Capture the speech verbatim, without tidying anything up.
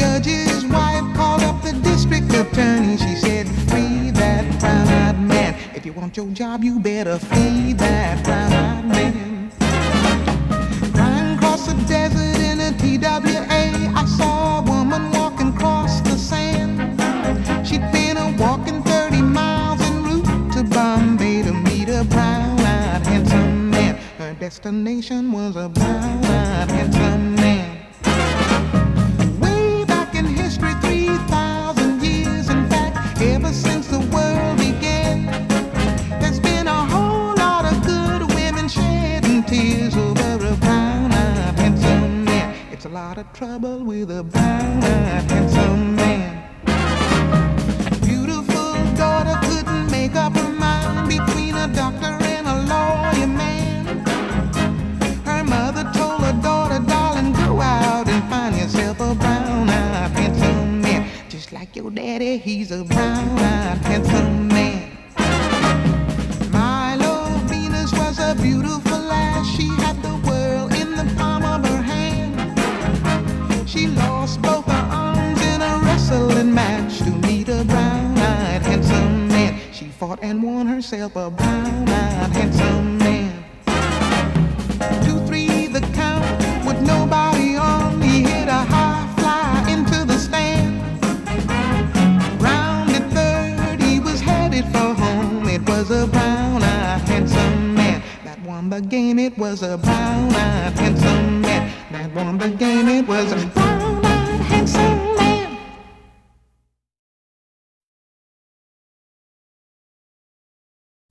judge's wife called up the district attorney. She said, free that brown-eyed man. If you want your job, you better free that brown-eyed man. Flying across the desert in a T W A, I saw a woman walking across the sand. She'd been a walking thirty miles en route to Bombay to meet a brown-eyed handsome man. Her destination was a brown-eyed handsome man. Way back in history, three thousand years, in fact, ever since the world began, there's been a whole lot of good women shedding tears over a brown-eyed handsome man. It's a lot of trouble with a brown-eyed handsome man. Beautiful daughter couldn't make up her mind between a doctor and a lawyer man. Her mother told her daughter, darling, go out and find yourself a brown-eyed handsome man. Just like your daddy, he's a brown-eyed handsome man. Milo Venus was a beautiful lass. She had the world in the palm of her hand. She lost both her arms in a wrestling match to meet a brown-eyed handsome man. She fought and won herself a brown-eyed handsome man. Two, three, the count with nobody on. He hit a high fly into the stand. Round at third, he was headed for home. It was a brown-eyed handsome man that won the game. It was a brown-eyed handsome man.